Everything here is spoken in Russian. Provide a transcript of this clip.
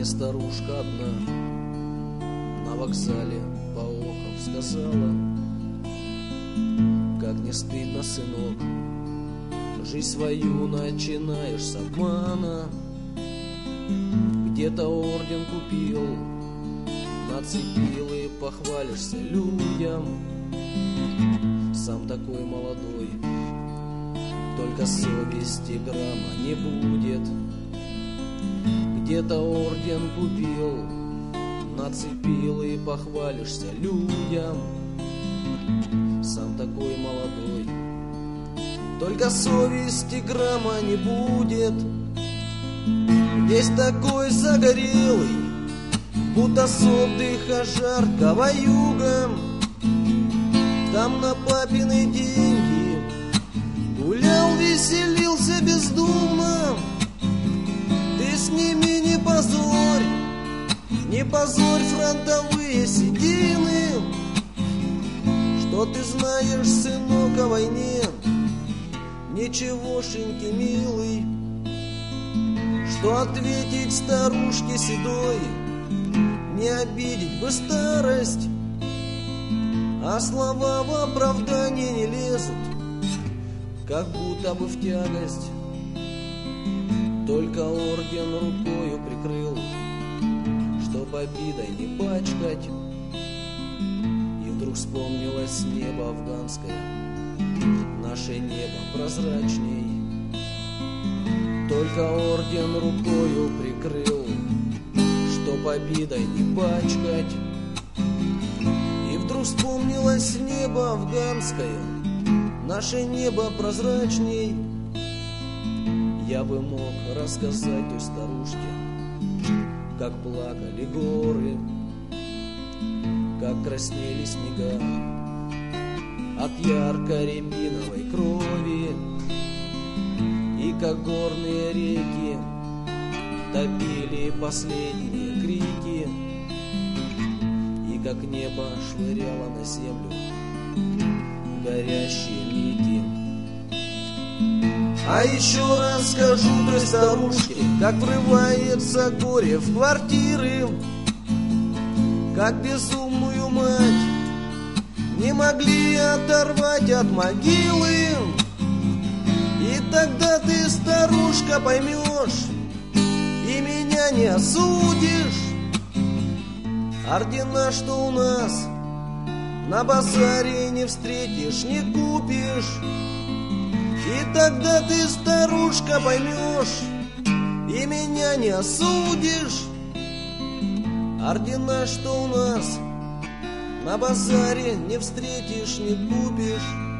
мне старушка одна на вокзале поохов сказала: как не стыдно, сынок, жизнь свою начинаешь с обмана. Где-то орден купил, нацепил и похвалишься людям. Сам такой молодой, только совести грамма не будет. Где-то орден купил, нацепил и похвалишься людям. Сам такой молодой, только совести грамма не будет. Здесь такой загорелый, будто с отдыха жаркого юга. Там на папины деньги гулял, веселился бездумно. Ты с ними не позорь, не позорь фронтовые седины. Что ты знаешь, сынок, о войне? Ничегошеньки, милый. Что ответить старушке седой? Не обидеть бы старость, а слова в оправдание не лезут, как будто бы в тягость. Только орден рукою прикрыл, чтоб обидой не пачкать. И вдруг вспомнилось небо афганское, наше небо прозрачней. Только орден рукою прикрыл, чтоб обидой не пачкать. И вдруг вспомнилось небо афганское, наше небо прозрачней. Я бы мог рассказать той старушке, как плакали горы, как краснели снега от ярко-рябиновой крови, и как горные реки топили последние крики, и как небо швыряло на землю горящие нити. А еще расскажу той старушке, как врывается горе в квартиры, как безумную мать не могли оторвать от могилы. И тогда ты, старушка, поймешь и меня не осудишь. Ордена, что у нас на базаре не встретишь, не купишь. И тогда ты, старушка, поймешь и меня не осудишь. Ордена, что у нас на базаре не встретишь, не купишь.